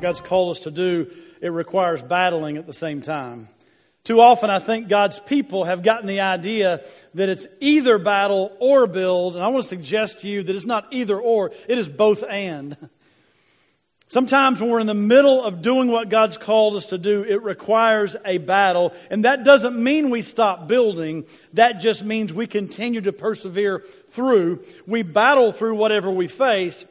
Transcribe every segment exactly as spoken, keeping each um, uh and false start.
God's called us to do, it requires battling at the same time. Too often, I think God's people have gotten the idea that it's either battle or build. And I want to suggest to you that it's not either or, it is both and. Sometimes when we're in the middle of doing what God's called us to do, it requires a battle. And that doesn't mean we stop building. That just means we continue to persevere through. We battle through whatever we face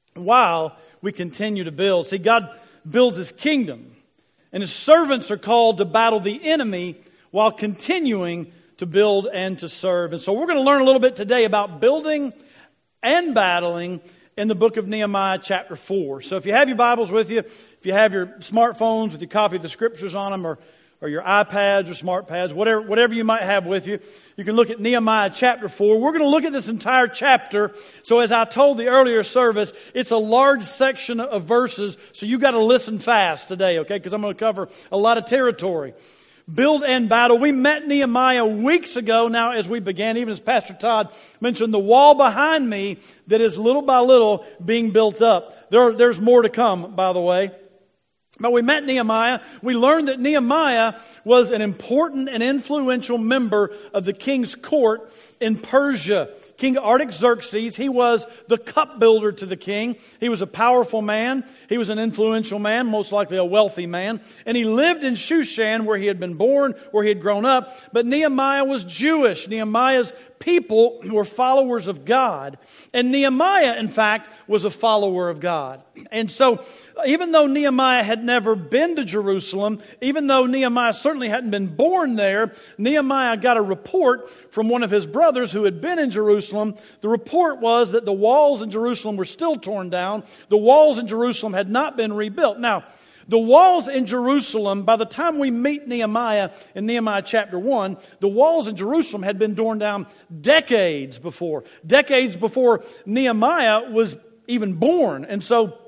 while we continue to build. See, God builds His kingdom. And His servants are called to battle the enemy while continuing to build and to serve. And so we're going to learn a little bit today about building and battling in the book of Nehemiah chapter four. So if you have your Bibles with you, if you have your smartphones with your copy of the Scriptures on them, or, or your iPads or smart pads, whatever, whatever you might have with you, you can look at Nehemiah chapter four. We're going to look at this entire chapter. So as I told the earlier service, it's a large section of verses, so you got to listen fast today, okay? Because I'm going to cover a lot of territory. Build and battle. We met Nehemiah weeks ago now as we began, even as Pastor Todd mentioned, the wall behind me that is little by little being built up. There, there's more to come, by the way. But we met Nehemiah. We learned that Nehemiah was an important and influential member of the king's court in Persia. King Artaxerxes, he was the cup builder to the king. He was a powerful man. He was an influential man, most likely a wealthy man. And he lived in Shushan, where he had been born, where he had grown up. But Nehemiah was Jewish. Nehemiah's people were followers of God. And Nehemiah, in fact, was a follower of God. And so, even though Nehemiah had never been to Jerusalem, even though Nehemiah certainly hadn't been born there, Nehemiah got a report from one of his brothers who had been in Jerusalem. The report was that the walls in Jerusalem were still torn down. The walls in Jerusalem had not been rebuilt. Now, the walls in Jerusalem, by the time we meet Nehemiah in Nehemiah chapter one, the walls in Jerusalem had been torn down decades before. Decades before Nehemiah was even born. And so,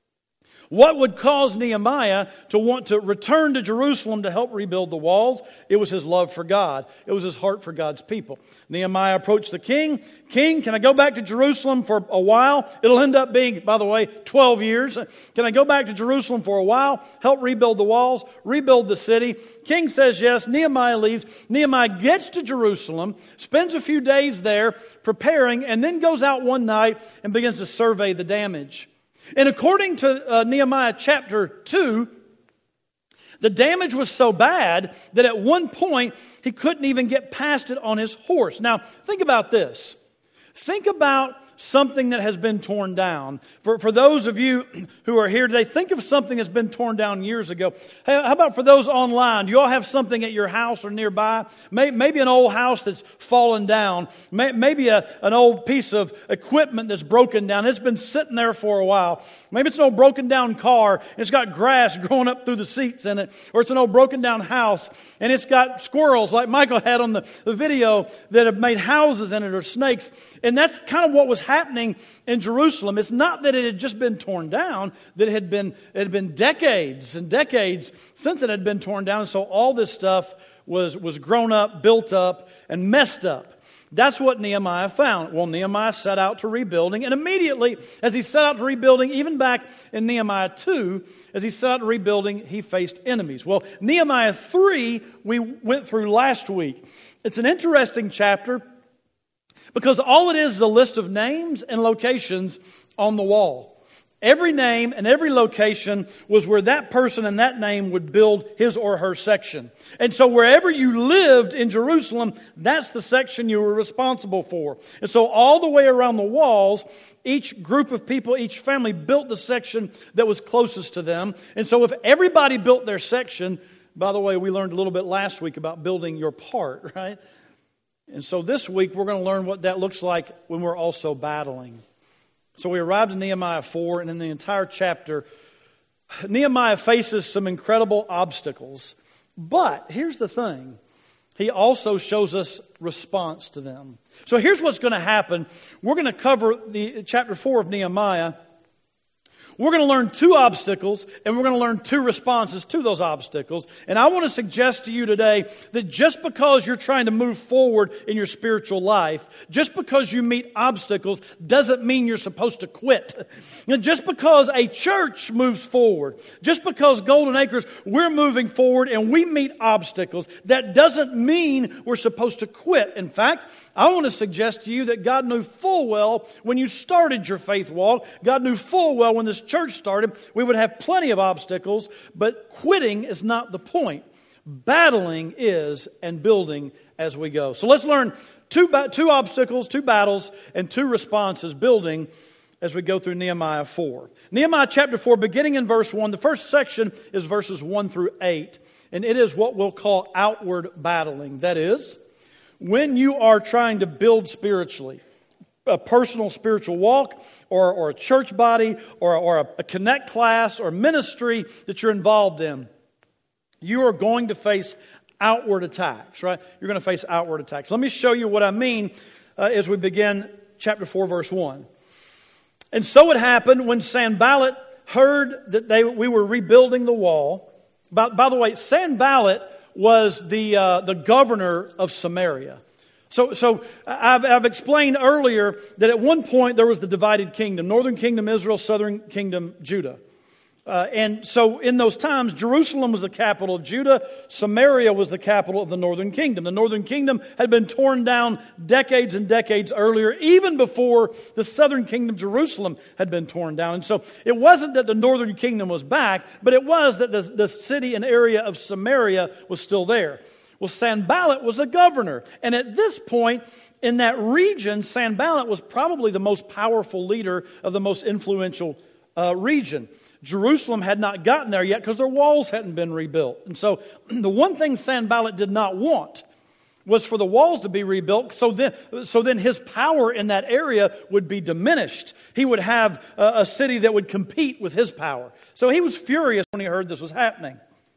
what would cause Nehemiah to want to return to Jerusalem to help rebuild the walls? It was his love for God. It was his heart for God's people. Nehemiah approached the king. King, can I go back to Jerusalem for a while? It'll end up being, by the way, twelve years. Can I go back to Jerusalem for a while? Help rebuild the walls, rebuild the city. King says yes. Nehemiah leaves. Nehemiah gets to Jerusalem, spends a few days there preparing, and then goes out one night and begins to survey the damage. And according to uh, Nehemiah chapter two, the damage was so bad that at one point he couldn't even get past it on his horse. Now, think about this. Think about something that has been torn down. For, for those of you who are here today, think of something that's been torn down years ago. Hey, how about for those online? Do you all have something at your house or nearby? Maybe, maybe an old house that's fallen down. Maybe a, an old piece of equipment that's broken down. It's been sitting there for a while. Maybe it's an old broken down car. And it's got grass growing up through the seats in it. Or it's an old broken down house. And it's got squirrels like Michael had on the, the video that have made houses in it, or snakes. And that's kind of what was happening in Jerusalem. It's not that it had just been torn down, that it had been, it had been decades and decades since it had been torn down. So all this stuff was, was grown up, built up, and messed up. That's what Nehemiah found. Well, Nehemiah set out to rebuilding, and immediately as he set out to rebuilding, even back in Nehemiah two, as he set out to rebuilding, he faced enemies. Well, Nehemiah three, we went through last week. It's an interesting chapter, because all it is is a list of names and locations on the wall. Every name and every location was where that person and that name would build his or her section. And so wherever you lived in Jerusalem, that's the section you were responsible for. And so all the way around the walls, each group of people, each family built the section that was closest to them. And so if everybody built their section, by the way, we learned a little bit last week about building your part, right? And so this week, we're going to learn what that looks like when we're also battling. So we arrived in Nehemiah four, and in the entire chapter, Nehemiah faces some incredible obstacles. But here's the thing. He also shows us response to them. So here's what's going to happen. We're going to cover the chapter four of Nehemiah. We're going to learn two obstacles, and we're going to learn two responses to those obstacles. And I want to suggest to you today that just because you're trying to move forward in your spiritual life, just because you meet obstacles, doesn't mean you're supposed to quit. And just because a church moves forward, just because Golden Acres, we're moving forward and we meet obstacles, that doesn't mean we're supposed to quit. In fact, I want to suggest to you that God knew full well when you started your faith walk, God knew full well when this church started, we would have plenty of obstacles, but quitting is not the point. Battling is, and building as we go. So let's learn two, two obstacles, two battles, and two responses, building as we go through Nehemiah four. Nehemiah chapter four, beginning in verse one, the first section is verses one through eight, and it is what we'll call outward battling. That is, when you are trying to build spiritually, a personal spiritual walk, or, or a church body, or, or a, a connect class, or ministry that you're involved in, you are going to face outward attacks, right? You're going to face outward attacks. Let me show you what I mean uh, as we begin chapter four, verse one. And so it happened when Sanballat heard that they we were rebuilding the wall. By, by the way, Sanballat was the uh, the governor of Samaria. So, so I've, I've explained earlier that at one point there was the divided kingdom. Northern kingdom Israel, southern kingdom Judah. Uh, and so in those times, Jerusalem was the capital of Judah. Samaria was the capital of the northern kingdom. The northern kingdom had been torn down decades and decades earlier, even before the southern kingdom, Jerusalem, had been torn down. And so it wasn't that the northern kingdom was back, but it was that the, the city and area of Samaria was still there. Well, Sanballat was a governor. And at this point in that region, Sanballat was probably the most powerful leader of the most influential uh, region. Jerusalem had not gotten there yet because their walls hadn't been rebuilt. And so the one thing Sanballat did not want was for the walls to be rebuilt, so then, so then his power in that area would be diminished. He would have a, a city that would compete with his power. So he was furious when he heard this was happening.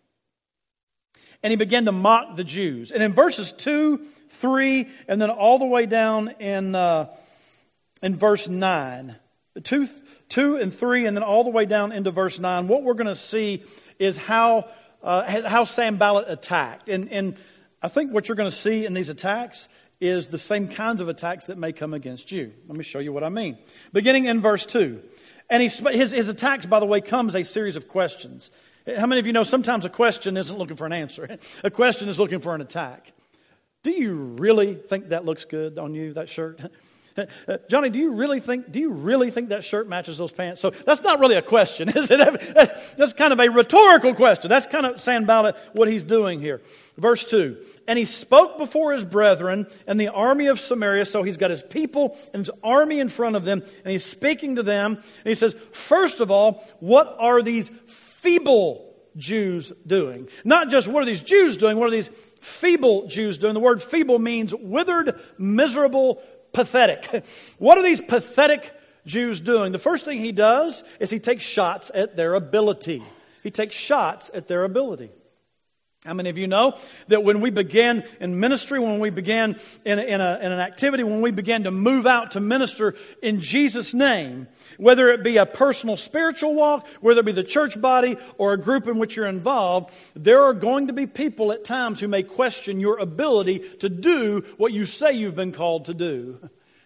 And he began to mock the Jews. And in verses two, three, and then all the way down in, uh, in verse nine, two, two and three, and then all the way down into verse nine, what we're going to see is how uh, how Sanballat attacked. And, and I think what you're going to see in these attacks is the same kinds of attacks that may come against you. Let me show you what I mean. Beginning in verse two. And he, his, his attacks, by the way, comes a series of questions. How many of you know sometimes a question isn't looking for an answer? A question is looking for an attack. Do you really think that looks good on you, that shirt? Johnny, do you really think do you really think that shirt matches those pants? So that's not really a question, is it? That's kind of a rhetorical question. That's kind of Sanballat, what he's doing here. Verse two. And he spoke before his brethren and the army of Samaria. So he's got his people and his army in front of them, and he's speaking to them. And he says, first of all, what are these feeble Jews doing? Not just what are these Jews doing, what are these feeble Jews doing? The word feeble means withered, miserable, pathetic. What are these pathetic Jews doing? The first thing he does is he takes shots at their ability. He takes shots at their ability. How many of you know that when we began in ministry, when we began in, a, in, a, in an activity, when we began to move out to minister in Jesus' name, whether it be a personal spiritual walk, whether it be the church body or a group in which you're involved, there are going to be people at times who may question your ability to do what you say you've been called to do.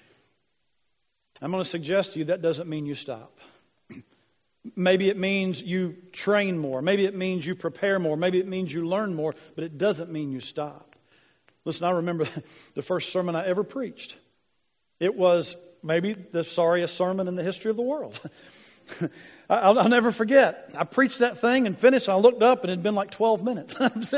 I'm going to suggest to you that doesn't mean you stop. Maybe it means you train more. Maybe it means you prepare more. Maybe it means you learn more. But it doesn't mean you stop. Listen, I remember the first sermon I ever preached. It was maybe the sorriest sermon in the history of the world. I'll, I'll never forget. I preached that thing and finished. And I looked up and it had been like twelve minutes.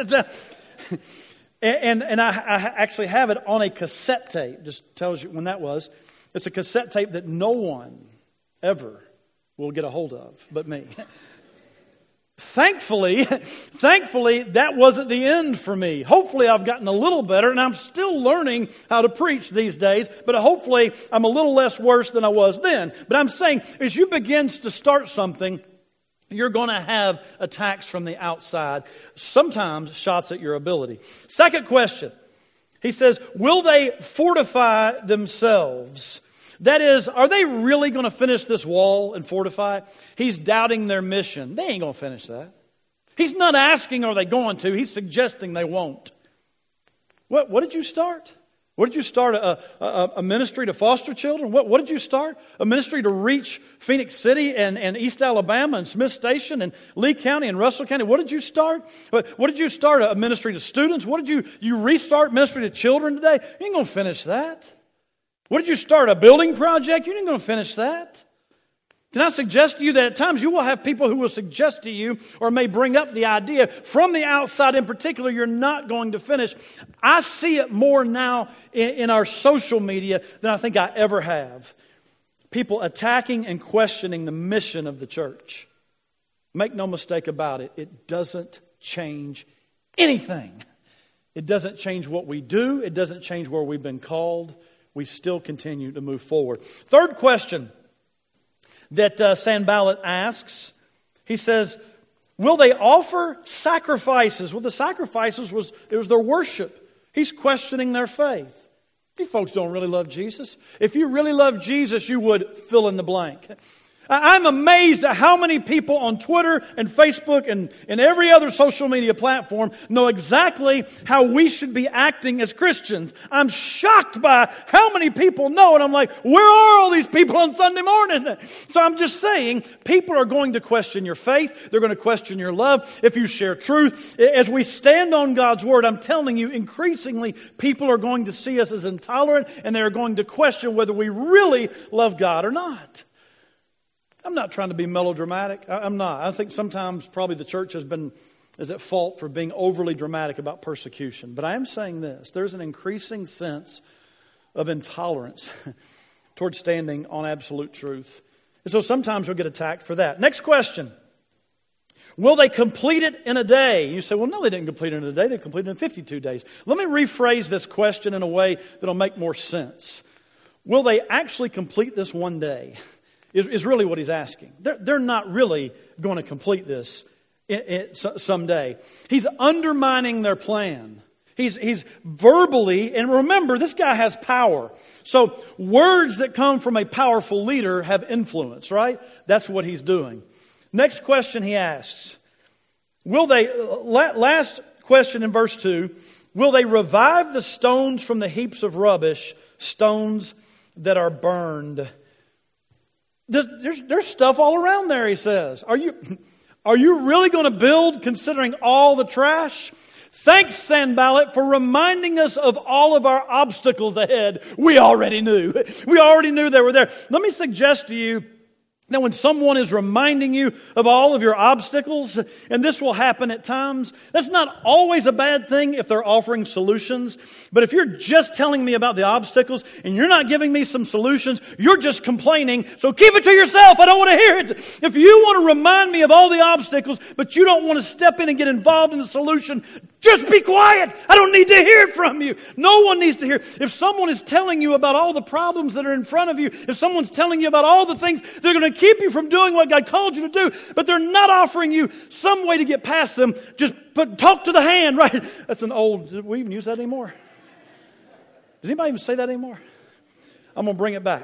and and I, I actually have it on a cassette tape. Just tells you when that was. It's a cassette tape that no one ever will get a hold of but me. Thankfully, thankfully, that wasn't the end for me. Hopefully, I've gotten a little better, and I'm still learning how to preach these days, but hopefully, I'm a little less worse than I was then. But I'm saying, as you begin to start something, you're going to have attacks from the outside, sometimes shots at your ability. Second question, he says, will they fortify themselves? That is, are they really going to finish this wall and fortify it? He's doubting their mission. They ain't going to finish that. He's not asking are they going to. He's suggesting they won't. What, what did you start? What did you start? A, a, a ministry to foster children? What, what did you start? A ministry to reach Phoenix City and, and East Alabama and Smith Station and Lee County and Russell County? What did you start? What, what did you start? A ministry to students? What did you, you restart ministry to children today? You ain't going to finish that. What did you start? A building project? You ain't going to finish that. Can I suggest to you that at times you will have people who will suggest to you or may bring up the idea from the outside in particular you're not going to finish. I see it more now in, in our social media than I think I ever have. People attacking and questioning the mission of the church. Make no mistake about it, it doesn't change anything. It doesn't change what we do. It doesn't change where we've been called. We still continue to move forward. Third question that uh, Sanballat asks, he says, will they offer sacrifices? Well, the sacrifices was, it was their worship. He's questioning their faith. You folks don't really love Jesus. If you really love Jesus, you would fill in the blank. I'm amazed at how many people on Twitter and Facebook and, and every other social media platform know exactly how we should be acting as Christians. I'm shocked by how many people know, and I'm like, where are all these people on Sunday morning? So I'm just saying, people are going to question your faith. They're going to question your love if you share truth. As we stand on God's Word, I'm telling you, increasingly, people are going to see us as intolerant, and they're going to question whether we really love God or not. I'm not trying to be melodramatic. I'm not. I think sometimes probably the church has been is at fault for being overly dramatic about persecution. But I am saying this. There's an increasing sense of intolerance towards standing on absolute truth. And so sometimes we'll get attacked for that. Next question. Will they complete it in a day? You say, well, no, they didn't complete it in a day. They completed it in fifty-two days. Let me rephrase this question in a way that will make more sense. Will they actually complete this one day? Is, is really what he's asking. They're, they're not really going to complete this in, in, someday. He's undermining their plan. He's, he's verbally, and remember, this guy has power. So words that come from a powerful leader have influence, right? That's what he's doing. Next question he asks. Will they, last question in verse two, will they revive the stones from the heaps of rubbish, stones that are burned? There's, there's stuff all around there, he says. Are you, are you really going to build considering all the trash? Thanks, Sanballat, for reminding us of all of our obstacles ahead. We already knew. We already knew they were there. Let me suggest to you that when someone is reminding you of all of your obstacles, and this will happen at times, that's not always a bad thing if they're offering solutions. But if you're just telling me about the obstacles and you're not giving me some solutions, you're just complaining. So keep it to yourself. I don't want to hear it. If you want to remind me of all the obstacles, but you don't want to step in and get involved in the solution, just be quiet. I don't need to hear it from you. No one needs to hear. If someone is telling you about all the problems that are in front of you, if someone's telling you about all the things they're going to keep you from doing what God called you to do, but they're not offering you some way to get past them, just put, talk to the hand, right? That's an old, do we even use that anymore? Does anybody even say that anymore? I'm going to bring it back.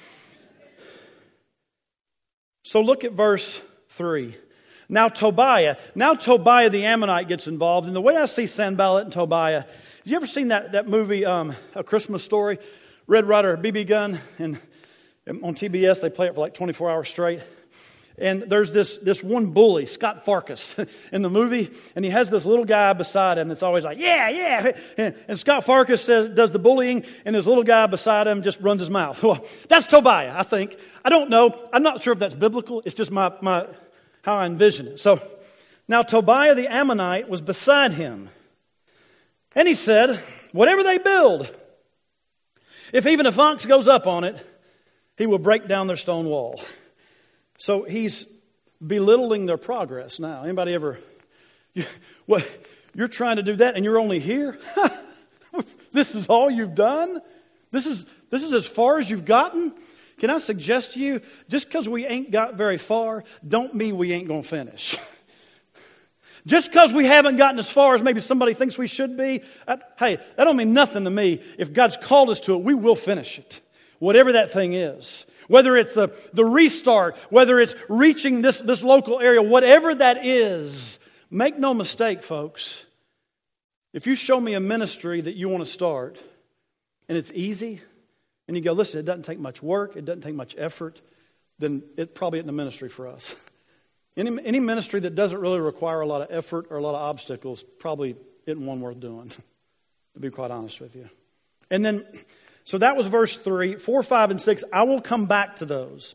So look at verse three. Now Tobiah, now Tobiah the Ammonite gets involved. And the way I see Sanballat and Tobiah, have you ever seen that, that movie, um, A Christmas Story? Red Ryder, B B Gun, and on T B S they play it for like twenty-four hours straight. And there's this, this one bully, Scott Farkus, in the movie, and he has this little guy beside him that's always like, yeah, yeah. And, and Scott Farkus says, does the bullying, and this little guy beside him just runs his mouth. Well, that's Tobiah, I think. I don't know. I'm not sure if that's biblical. It's just my... my how I envision it. So, now Tobiah the Ammonite was beside him. And he said, whatever they build, if even a fox goes up on it, he will break down their stone wall. So he's belittling their progress now. Anybody ever, you, what, you're trying to do that and you're only here? This is all you've done? This is, this is as far as you've gotten? Can I suggest to you, just because we ain't got very far, don't mean we ain't going to finish. Just because we haven't gotten as far as maybe somebody thinks we should be, I, hey, that don't mean nothing to me. If God's called us to it, we will finish it. whatever that thing is. Whether it's the, the restart, whether it's reaching this, this local area, whatever that is, make no mistake, folks. If you show me a ministry that you want to start, and it's easy, and you go, listen, it doesn't take much work, it doesn't take much effort, then it probably isn't a ministry for us. Any, any ministry that doesn't really require a lot of effort or a lot of obstacles probably isn't one worth doing, to be quite honest with you. And then, so that was verse three. Four, five, and six, I will come back to those.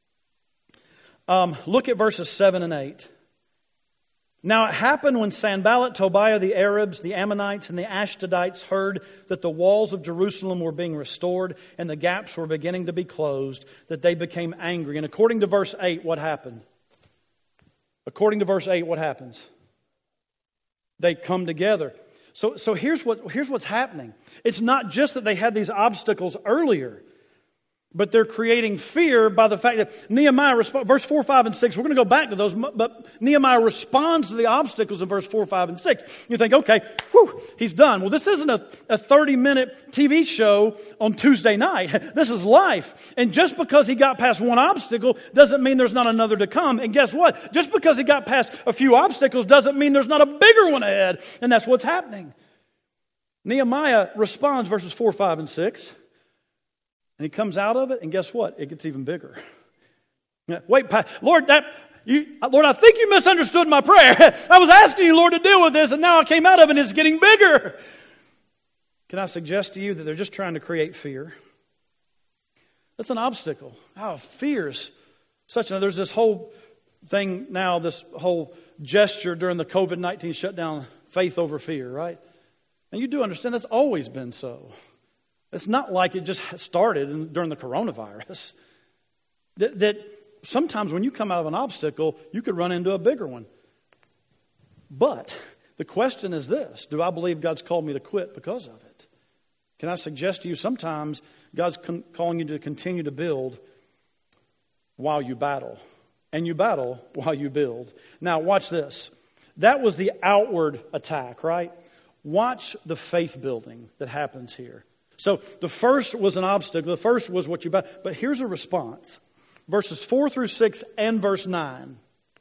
Um, look at verses seven and eight. Now it happened when Sanballat, Tobiah, the Arabs, the Ammonites, and the Ashdodites heard that the walls of Jerusalem were being restored and the gaps were beginning to be closed, that they became angry. And according to verse eight, what happened? According to verse eight, what happens? They come together. So, so here's what, here's what's happening. It's not just that they had these obstacles earlier, but they're creating fear by the fact that Nehemiah, resp- verse four, five, and six, we're going to go back to those, but Nehemiah responds to the obstacles in verse four, five, and six. You think, okay, whew, he's done. Well, this isn't a, a thirty-minute T V show on Tuesday night. This is life. And just because he got past one obstacle doesn't mean there's not another to come. And guess what? Just because he got past a few obstacles doesn't mean there's not a bigger one ahead. And that's what's happening. Nehemiah responds, verses four, five, and six. And he comes out of it, and guess what? It gets even bigger. Wait, Lord, that you, Lord, I think you misunderstood my prayer. I was asking you, Lord, to deal with this, and now I came out of it, and it's getting bigger. Can I suggest to you that they're just trying to create fear? That's an obstacle. Oh, fear's such a... There's this whole thing now, this whole gesture during the covid nineteen shutdown, faith over fear, right? And you do understand that's always been so. It's not like it just started in, during the coronavirus. That, that sometimes when you come out of an obstacle, you could run into a bigger one. But the question is this: do I believe God's called me to quit because of it? Can I suggest to you sometimes God's con- calling you to continue to build while you battle. And you battle while you build. Now watch this. That was the outward attack, right? Watch the faith building that happens here. So the first was an obstacle. The first was what you battle. But here's a response. Verses four through six and verse nine.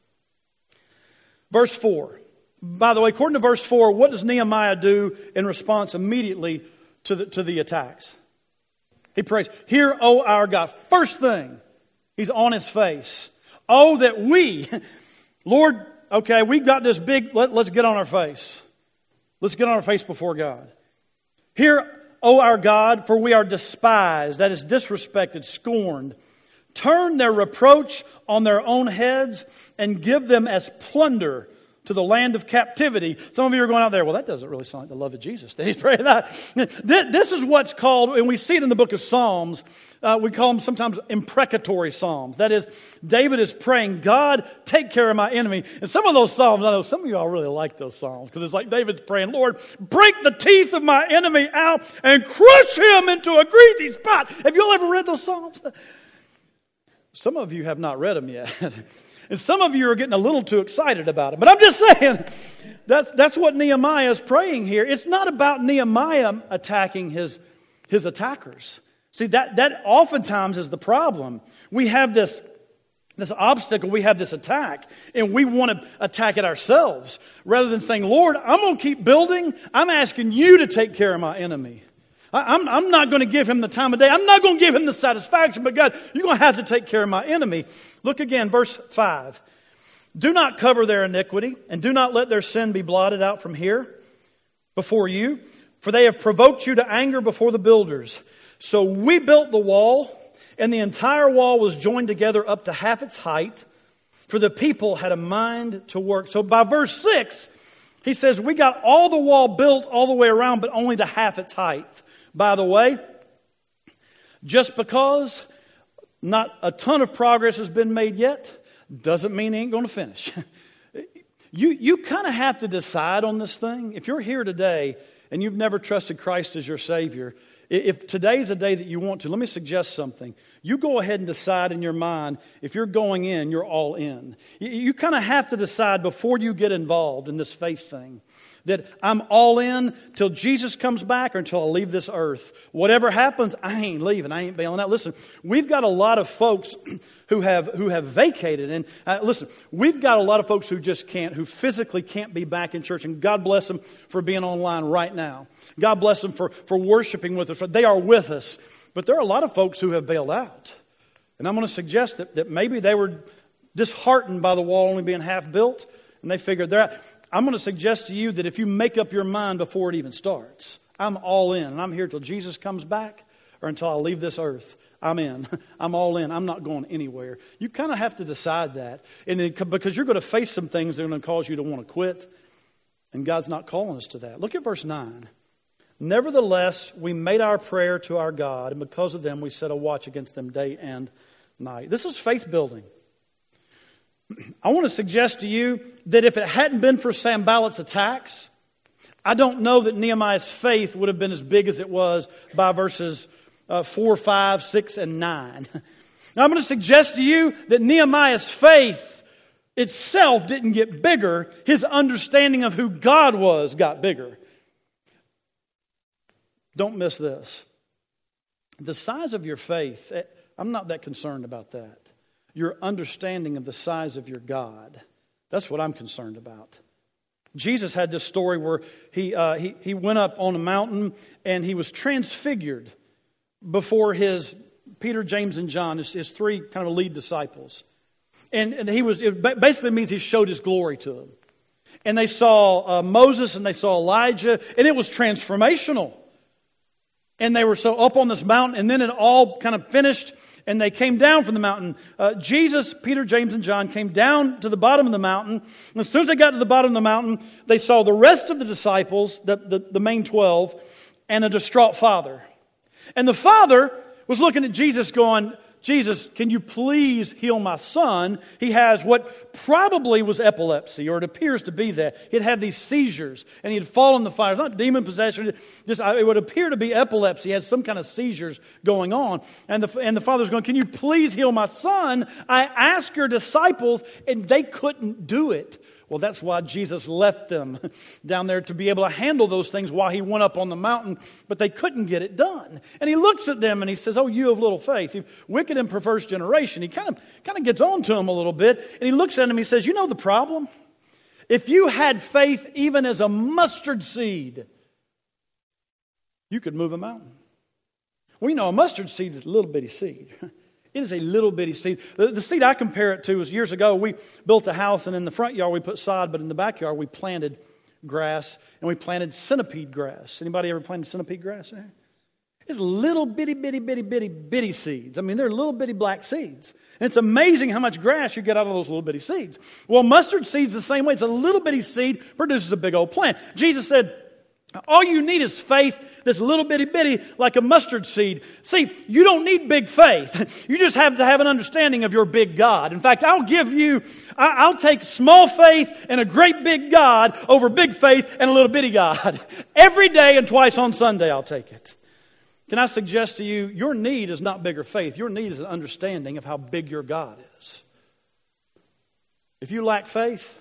Verse four. By the way, according to verse four, what does Nehemiah do in response immediately to the, to the attacks? He prays, "Hear, O our God." First thing, he's on his face. Oh, that we, Lord, okay, we've got this big, let, let's get on our face. Let's get on our face before God. "Hear, O our God, for we are despised," that is disrespected, scorned. "Turn their reproach on their own heads and give them as plunder to the land of captivity." Some of you are going out there, well, that doesn't really sound like the love of Jesus. Did he pray that? This is what's called, and we see it in the book of Psalms, uh, we call them sometimes imprecatory psalms. That is, David is praying, God, take care of my enemy. And some of those psalms, I know some of you all really like those psalms, because it's like David's praying, Lord, break the teeth of my enemy out and crush him into a greasy spot. Have you all ever read those psalms? Some of you have not read them yet. And some of you are getting a little too excited about it. But I'm just saying, that's, that's what Nehemiah is praying here. It's not about Nehemiah attacking his, his attackers. See, that, that oftentimes is the problem. We have this, this obstacle, we have this attack, and we want to attack it ourselves. Rather than saying, Lord, I'm going to keep building. I'm asking you to take care of my enemy. I'm, I'm not going to give him the time of day. I'm not going to give him the satisfaction. But God, you're going to have to take care of my enemy. Look again, verse five. "Do not cover their iniquity, and do not let their sin be blotted out from here before you. For they have provoked you to anger before the builders. So we built the wall, and the entire wall was joined together up to half its height. For the people had a mind to work." So by verse six, he says, we got all the wall built all the way around, but only to half its height. By the way, just because not a ton of progress has been made yet, doesn't mean he ain't going to finish. you you kind of have to decide on this thing. If you're here today and you've never trusted Christ as your Savior, if today's a day that you want to, let me suggest something. You go ahead and decide in your mind, if you're going in, you're all in. You, you kind of have to decide before you get involved in this faith thing. That I'm all in till Jesus comes back or until I leave this earth. Whatever happens, I ain't leaving. I ain't bailing out. Listen, we've got a lot of folks who have who have vacated. And uh, listen, we've got a lot of folks who just can't, who physically can't be back in church. And God bless them for being online right now. God bless them for, for worshiping with us. They are with us. But there are a lot of folks who have bailed out. And I'm going to suggest that, that maybe they were disheartened by the wall only being half built. And they figured they're out. I'm going to suggest to you that if you make up your mind before it even starts, I'm all in, and I'm here till Jesus comes back or until I leave this earth. I'm in. I'm all in. I'm not going anywhere. You kind of have to decide that. And it, because you're going to face some things that are going to cause you to want to quit. And God's not calling us to that. Look at verse nine. Nevertheless, we made our prayer to our God, and because of them we set a watch against them day and night. This is faith building. I want to suggest to you that if it hadn't been for Sanballat's attacks, I don't know that Nehemiah's faith would have been as big as it was by verses uh, four, five, six, and nine. Now, I'm going to suggest to you that Nehemiah's faith itself didn't get bigger. His understanding of who God was got bigger. Don't miss this. The size of your faith, I'm not that concerned about that. Your understanding of the size of your God. That's what I'm concerned about. Jesus had this story where he, uh, he, he went up on a mountain and he was transfigured before his Peter, James, and John, his, his three kind of lead disciples. And, and he was, it basically means he showed his glory to them. And they saw uh, Moses and they saw Elijah, and it was transformational. And they were so up on this mountain, and then it all kind of finished. And they came down from the mountain. Uh, Jesus, Peter, James, and John came down to the bottom of the mountain. And as soon as they got to the bottom of the mountain, they saw the rest of the disciples, the, the, the main twelve, and a distraught father. And the father was looking at Jesus going, Jesus, can you please heal my son? He has what probably was epilepsy, or it appears to be that. He'd have these seizures, and he'd fall in the fire. It's not demon possession. Just, it would appear to be epilepsy. He had some kind of seizures going on. And the, and the father's going, can you please heal my son? I asked your disciples, and they couldn't do it. Well, that's why Jesus left them down there to be able to handle those things while he went up on the mountain, but they couldn't get it done. And he looks at them and he says, oh, you of little faith, you wicked and perverse generation. He kind of, kind of gets on to them a little bit, and he looks at them and he says, you know the problem? If you had faith even as a mustard seed, you could move a mountain. Well, you know, a mustard seed is a little bitty seed. It is a little bitty seed. The, the seed I compare it to is years ago, we built a house, and in the front yard we put sod, but in the backyard we planted grass, and we planted centipede grass. Anybody ever planted centipede grass? It's little bitty, bitty, bitty, bitty, bitty seeds. I mean, they're little bitty black seeds. And it's amazing how much grass you get out of those little bitty seeds. Well, mustard seed's the same way. It's a little bitty seed, produces a big old plant. Jesus said, all you need is faith that's little bitty bitty like a mustard seed. See, you don't need big faith. You just have to have an understanding of your big God. In fact, I'll give you, I'll take small faith and a great big God over big faith and a little bitty God. Every day and twice on Sunday I'll take it. Can I suggest to you, your need is not bigger faith. Your need is an understanding of how big your God is. If you lack faith,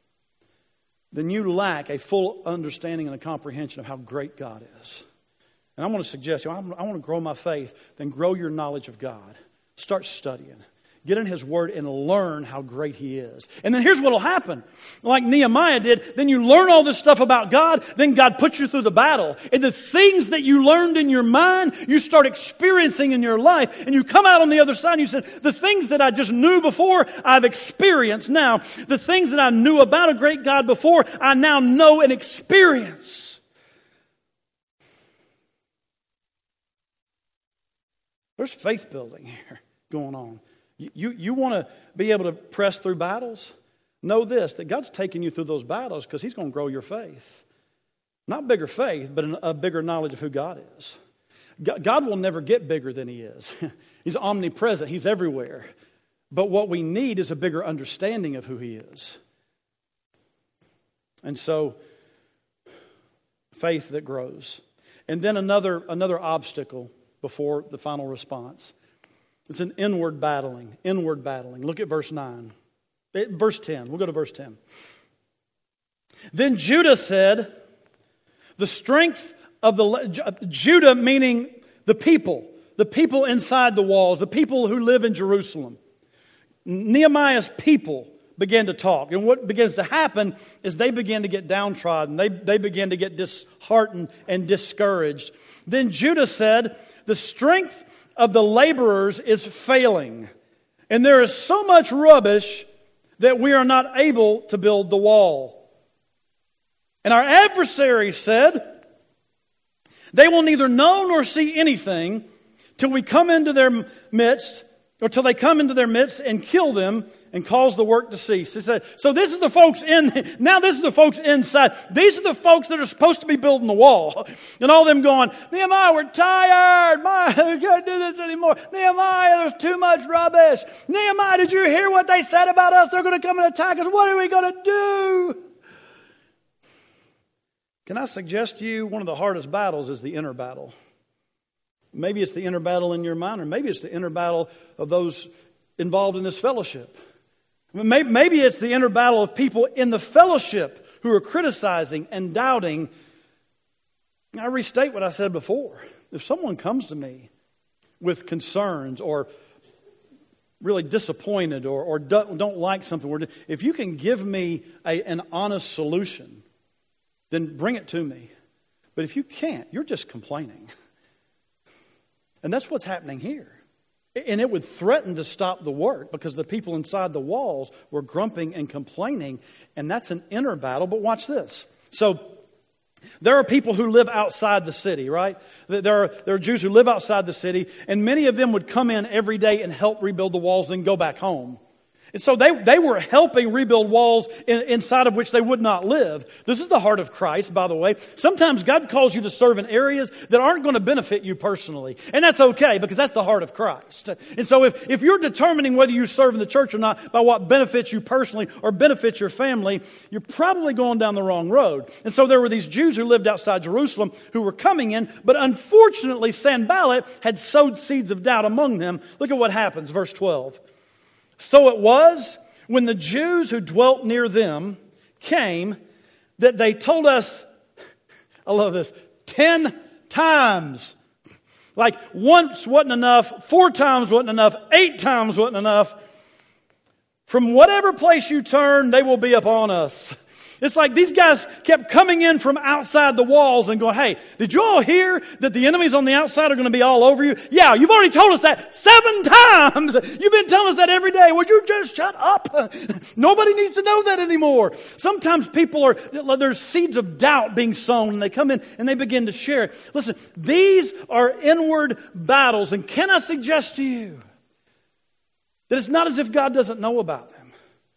then you lack a full understanding and a comprehension of how great God is. And I want to suggest, you know, I want to grow my faith, then grow your knowledge of God. Start studying. Get in His Word and learn how great He is. And then here's what will happen. Like Nehemiah did, then you learn all this stuff about God, then God puts you through the battle. And the things that you learned in your mind, you start experiencing in your life. And you come out on the other side and you say, the things that I just knew before, I've experienced now. The things that I knew about a great God before, I now know and experience. There's faith building here going on. You, you want to be able to press through battles? Know this, that God's taking you through those battles because He's going to grow your faith. Not bigger faith, but a bigger knowledge of who God is. God will never get bigger than He is. He's omnipresent. He's everywhere. But what we need is a bigger understanding of who He is. And so, faith that grows. And then another, another obstacle before the final response. It's an inward battling, inward battling. Look at verse nine. Verse ten. We'll go to verse ten. Then Judah said, the strength of the, Judah meaning the people, the people inside the walls, the people who live in Jerusalem. Nehemiah's people began to talk. And what begins to happen is they begin to get downtrodden. They, they begin to get disheartened and discouraged. Then Judah said, the strength of the laborers is failing, and there is so much rubbish that we are not able to build the wall. And our adversaries said, they will neither know nor see anything till we come into their midst, or till they come into their midst and kill them and cause the work to cease. He said, so this is the folks in, now this is the folks inside. These are the folks that are supposed to be building the wall. And all of them going, Nehemiah, we're tired. My, we can't do this anymore. Nehemiah, there's too much rubbish. Nehemiah, did you hear what they said about us? They're going to come and attack us. What are we going to do? Can I suggest to you one of the hardest battles is the inner battle? Maybe it's the inner battle in your mind, or maybe it's the inner battle of those involved in this fellowship. Maybe it's the inner battle of people in the fellowship who are criticizing and doubting. I restate what I said before. If someone comes to me with concerns or really disappointed or, or don't, don't like something, we're doing, if you can give me a, an honest solution, then bring it to me. But if you can't, you're just complaining. And that's what's happening here. And it would threaten to stop the work because the people inside the walls were grumping and complaining. And that's an inner battle. But watch this. So there are people who live outside the city, right? There are, there are Jews who live outside the city. And many of them would come in every day and help rebuild the walls, then go back home. And so they, they were helping rebuild walls in, inside of which they would not live. This is the heart of Christ, by the way. Sometimes God calls you to serve in areas that aren't going to benefit you personally. And that's okay, because that's the heart of Christ. And so if, if you're determining whether you serve in the church or not by what benefits you personally or benefits your family, you're probably going down the wrong road. And so there were these Jews who lived outside Jerusalem who were coming in, but unfortunately Sanballat had sowed seeds of doubt among them. Look at what happens, verse twelve. So it was when the Jews who dwelt near them came that they told us, I love this, ten times. Like once wasn't enough, four times wasn't enough, eight times wasn't enough. From whatever place you turn, they will be upon us. It's like these guys kept coming in from outside the walls and going, hey, did you all hear that the enemies on the outside are going to be all over you? Yeah, you've already told us that seven times. You've been telling us that every day. Would you just shut up? Nobody needs to know that anymore. Sometimes people are, there's seeds of doubt being sown and they come in and they begin to share it. Listen, these are inward battles. And can I suggest to you that it's not as if God doesn't know about them.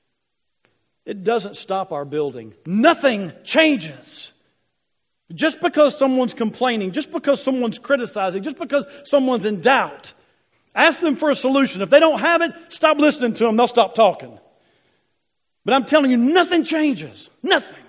It doesn't stop our building. Nothing changes. Just because someone's complaining, just because someone's criticizing, just because someone's in doubt, ask them for a solution. If they don't have it, stop listening to them. They'll stop talking. But I'm telling you, nothing changes. Nothing.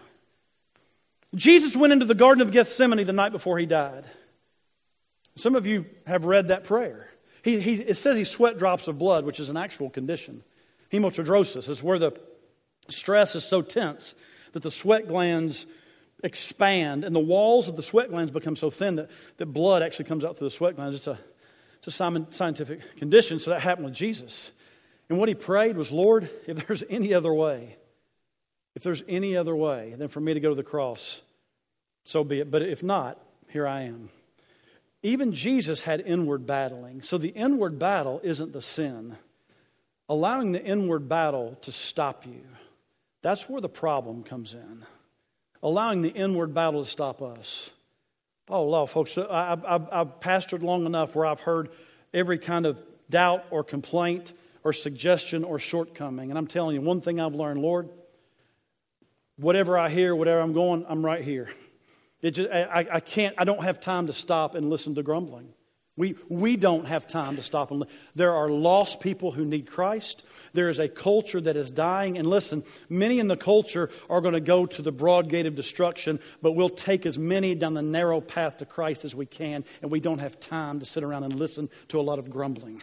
Jesus went into the Garden of Gethsemane the night before he died. Some of you have read that prayer. He, he, it says he sweat drops of blood, which is an actual condition. Hematidrosis is where the stress is so tense that the sweat glands expand and the walls of the sweat glands become so thin that, that blood actually comes out through the sweat glands. It's a, it's a scientific condition, so that happened with Jesus. And what he prayed was, Lord, if there's any other way, if there's any other way than for me to go to the cross, so be it. But if not, here I am. Even Jesus had inward battling. So the inward battle isn't the sin. Allowing the inward battle to stop you, that's where the problem comes in. Allowing the inward battle to stop us. Oh, Lord, folks, I, I, I've pastored long enough where I've heard every kind of doubt or complaint or suggestion or shortcoming. And I'm telling you, one thing I've learned, Lord, whatever I hear, whatever I'm going, I'm right here. It just, I, I can't, I don't have time to stop and listen to grumbling. We, we don't have time to stop and listen. There are lost people who need Christ. There is a culture that is dying. And listen, many in the culture are going to go to the broad gate of destruction, but we'll take as many down the narrow path to Christ as we can, and we don't have time to sit around and listen to a lot of grumbling.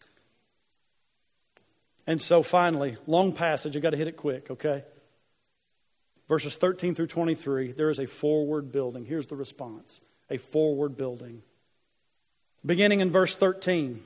And so finally, long passage, I've got to hit it quick, okay? verses thirteen through twenty-three, there is a forward building. Here's the response. A forward building. Beginning in verse thirteen,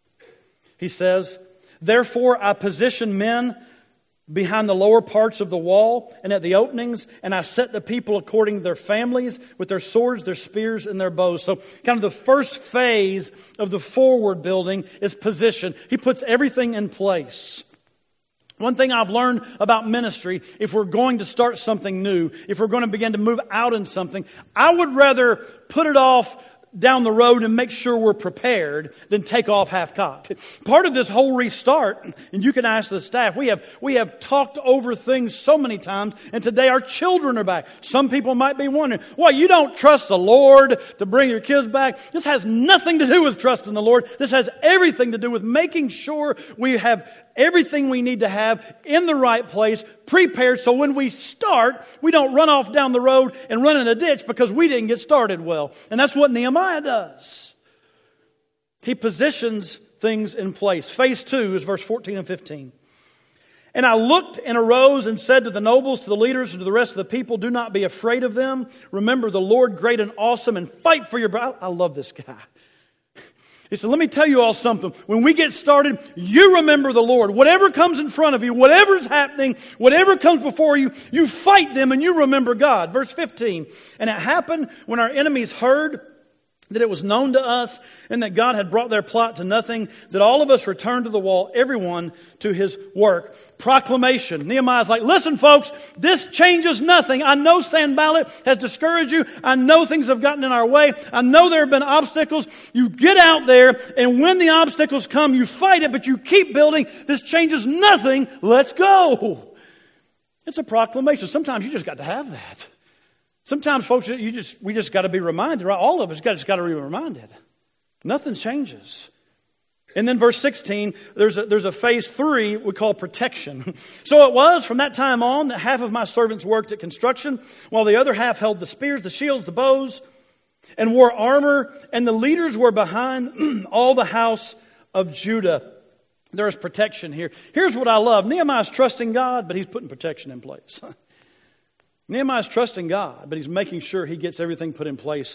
he says, "Therefore I position men behind the lower parts of the wall and at the openings, and I set the people according to their families with their swords, their spears, and their bows." So kind of the first phase of the forward building is position. He puts everything in place. One thing I've learned about ministry, if we're going to start something new, if we're going to begin to move out in something, I would rather put it off down the road and make sure we're prepared than take off half-cocked. Part of this whole restart, and you can ask the staff, we have we have talked over things so many times, and today our children are back. Some people might be wondering, well, you don't trust the Lord to bring your kids back. This has nothing to do with trusting the Lord. This has everything to do with making sure we have everything we need to have in the right place, prepared, so when we start, we don't run off down the road and run in a ditch because we didn't get started well. And that's what Nehemiah does. He positions things in place. Phase two is verse fourteen and fifteen. "And I looked and arose and said to the nobles, to the leaders, and to the rest of the people, 'Do not be afraid of them. Remember the Lord great and awesome, and fight for your brother.'" I love this guy. He said, "Let me tell you all something. When we get started, you remember the Lord. Whatever comes in front of you, whatever is happening, whatever comes before you, you fight them and you remember God." Verse fifteen, "And it happened when our enemies heard that it was known to us and that God had brought their plot to nothing, that all of us returned to the wall, everyone to his work." Proclamation. Nehemiah's like, listen folks, this changes nothing. I know Sanballat has discouraged you. I know things have gotten in our way. I know there have been obstacles. You get out there, and when the obstacles come, you fight it, but you keep building. This changes nothing. Let's go. It's a proclamation. Sometimes you just got to have that. Sometimes, folks, you just we just got to be reminded, right? All of us got, just got to be reminded. Nothing changes. And then verse sixteen, there's a, there's a phase three we call protection. "So it was from that time on that half of my servants worked at construction, while the other half held the spears, the shields, the bows, and wore armor, and the leaders were behind all the house of Judah." There's protection here. Here's what I love. Nehemiah's trusting God, but he's putting protection in place. Nehemiah's trusting God, but he's making sure he gets everything put in place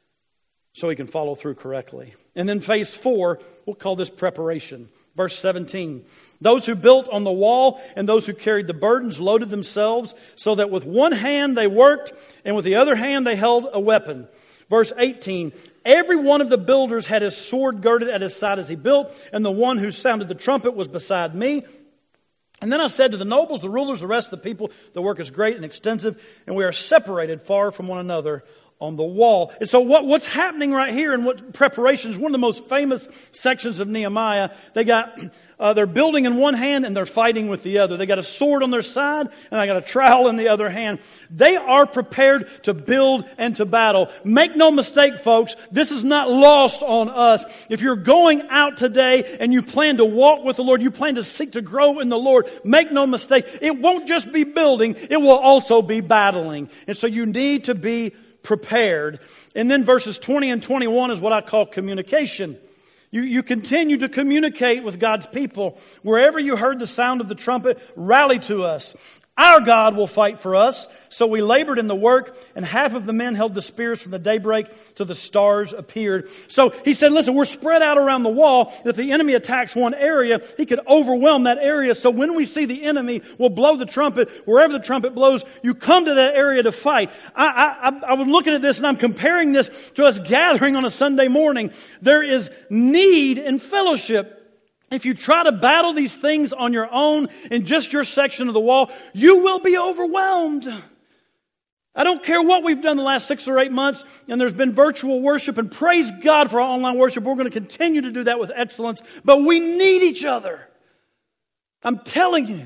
so he can follow through correctly. And then phase four, we'll call this preparation. Verse seventeen, "Those who built on the wall and those who carried the burdens loaded themselves so that with one hand they worked and with the other hand they held a weapon." Verse eighteen, "Every one of the builders had his sword girded at his side as he built, and the one who sounded the trumpet was beside me. And then I said to the nobles, the rulers, the rest of the people, the work is great and extensive, and we are separated far from one another on the wall." And so what, what's happening right here and what preparation is one of the most famous sections of Nehemiah. They got, uh, they're building in one hand and they're fighting with the other. They got a sword on their side and they got a trowel in the other hand. They are prepared to build and to battle. Make no mistake, folks, this is not lost on us. If you're going out today and you plan to walk with the Lord, you plan to seek to grow in the Lord, make no mistake, it won't just be building, it will also be battling. And so you need to be prepared. And then verses twenty and twenty-one is what I call communication. You, you continue to communicate with God's people. "Wherever you heard the sound of the trumpet, rally to us. Our God will fight for us." So we labored in the work, and half of the men held the spears from the daybreak till the stars appeared. So he said, listen, we're spread out around the wall. If the enemy attacks one area, he could overwhelm that area. So when we see the enemy, we'll blow the trumpet. Wherever the trumpet blows, you come to that area to fight. I, I, I was looking at this, and I'm comparing this to us gathering on a Sunday morning. There is need in fellowship. If you try to battle these things on your own in just your section of the wall, you will be overwhelmed. I don't care what we've done the last six or eight months, and there's been virtual worship, and praise God for our online worship. We're going to continue to do that with excellence, but we need each other. I'm telling you,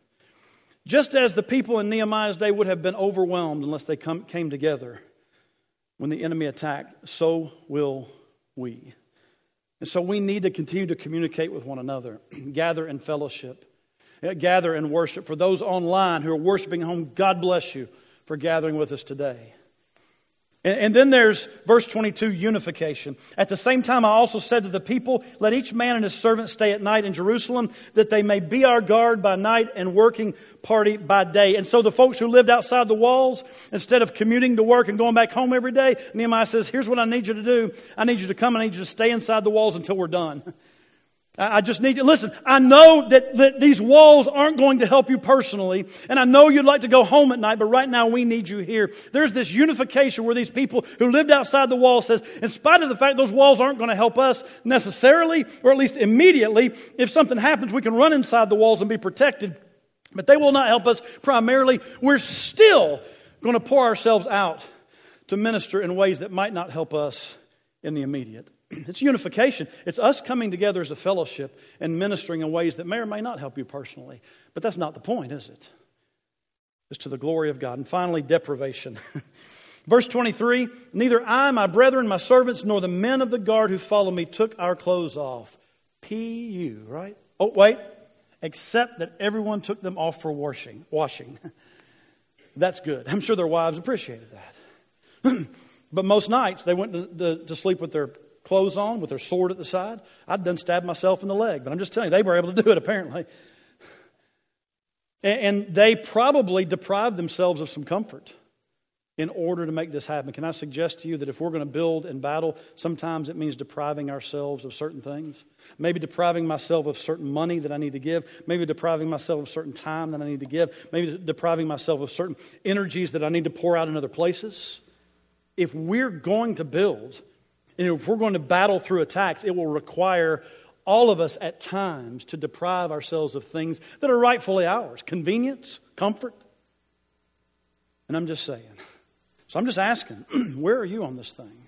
just as the people in Nehemiah's day would have been overwhelmed unless they come, came together when the enemy attacked, so will we. And so we need to continue to communicate with one another, gather in fellowship, gather in worship. For those online who are worshiping at home, God bless you for gathering with us today. And, and then there's verse twenty-two, unification. At the same time, I also said to the people, let each man and his servant stay at night in Jerusalem, that they may be our guard by night and working party by day. And so the folks who lived outside the walls, instead of commuting to work and going back home every day, Nehemiah says, here's what I need you to do. I need you to come and I need you to stay inside the walls until we're done. I just need to, listen, I know that, that these walls aren't going to help you personally, and I know you'd like to go home at night, but right now we need you here. There's this unification where these people who lived outside the wall says, in spite of the fact those walls aren't going to help us necessarily, or at least immediately, if something happens, we can run inside the walls and be protected, but they will not help us primarily. We're still going to pour ourselves out to minister in ways that might not help us in the immediate. It's unification. It's us coming together as a fellowship and ministering in ways that may or may not help you personally. But that's not the point, is it? It's to the glory of God. And finally, deprivation. Verse twenty-three, neither I, my brethren, my servants, nor the men of the guard who follow me took our clothes off. P U, right? Oh, wait. Except that everyone took them off for washing. Washing. That's good. I'm sure their wives appreciated that. But most nights, they went to, to, to sleep with their clothes on, with their sword at the side. I'd done stabbed myself in the leg, but I'm just telling you, they were able to do it apparently. And, and they probably deprived themselves of some comfort in order to make this happen. Can I suggest to you that if we're going to build and battle, sometimes it means depriving ourselves of certain things. Maybe depriving myself of certain money that I need to give. Maybe depriving myself of certain time that I need to give. Maybe depriving myself of certain energies that I need to pour out in other places. If we're going to build, and if we're going to battle through attacks, it will require all of us at times to deprive ourselves of things that are rightfully ours. Convenience, comfort. And I'm just saying. So I'm just asking, where are you on this thing?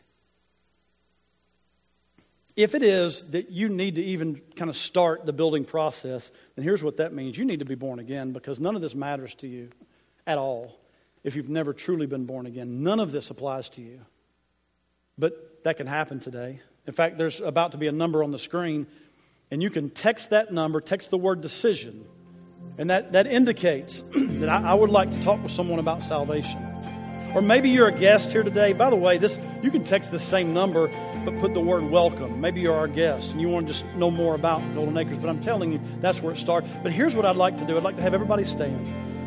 If it is that you need to even kind of start the building process, then here's what that means. You need to be born again, because none of this matters to you at all if you've never truly been born again. None of this applies to you. But that can happen today. In fact, there's about to be a number on the screen, and you can text that number, text the word decision, and that, that indicates that I, I would like to talk with someone about salvation. Or maybe you're a guest here today. By the way, this you can text this same number, but put the word welcome. Maybe you're our guest, and you want to just know more about Golden Acres, but I'm telling you, that's where it starts. But here's what I'd like to do. I'd like to have everybody stand.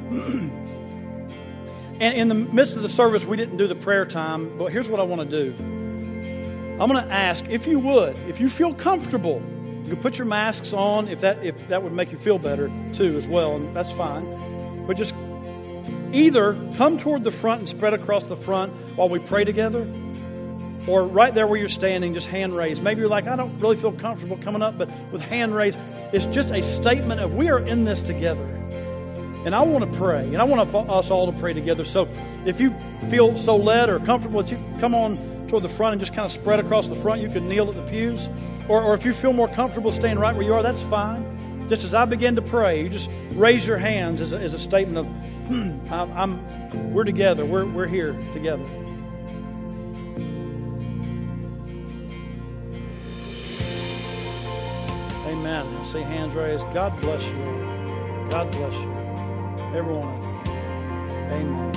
And in the midst of the service, we didn't do the prayer time, but here's what I want to do. I'm going to ask, if you would, if you feel comfortable, you can put your masks on if that if that would make you feel better too as well, and that's fine. But just either come toward the front and spread across the front while we pray together, or right there where you're standing, just hand raised. Maybe you're like, I don't really feel comfortable coming up, but with hand raised, it's just a statement of we are in this together. And I want to pray, and I want us all to pray together. So if you feel so led or comfortable that you come on toward the front and just kind of spread across the front, you can kneel at the pews. Or, or if you feel more comfortable staying right where you are, that's fine. Just as I begin to pray, you just raise your hands as a, as a statement of, hmm, I'm, I'm, we're together, we're, we're here together. Amen. I see hands raised. God bless you. God bless you. Everyone. Amen.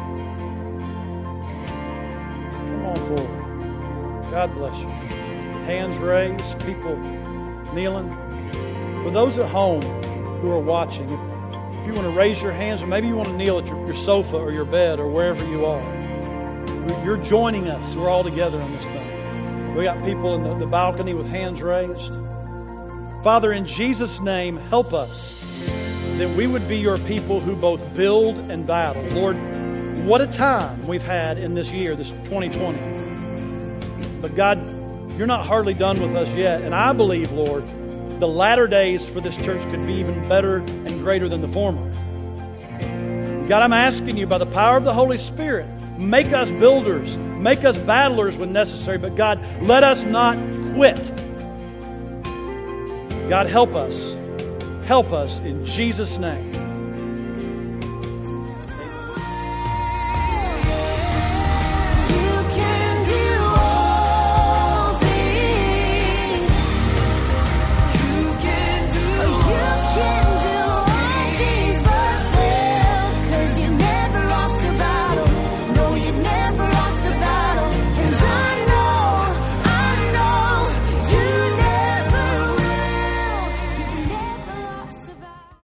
Come on forward. God bless you. Hands raised, people kneeling. For those at home who are watching, if, if you want to raise your hands, or maybe you want to kneel at your, your sofa or your bed or wherever you are, you're joining us. We're all together in this thing. We got people in the, the balcony with hands raised. Father, in Jesus' name, help us that we would be your people who both build and battle. Lord, what a time we've had in this year, this twenty twenty. But God, you're not hardly done with us yet. And I believe, Lord, the latter days for this church could be even better and greater than the former. God, I'm asking you by the power of the Holy Spirit, make us builders, make us battlers when necessary. But God, let us not quit. God, help us. Help us in Jesus' name.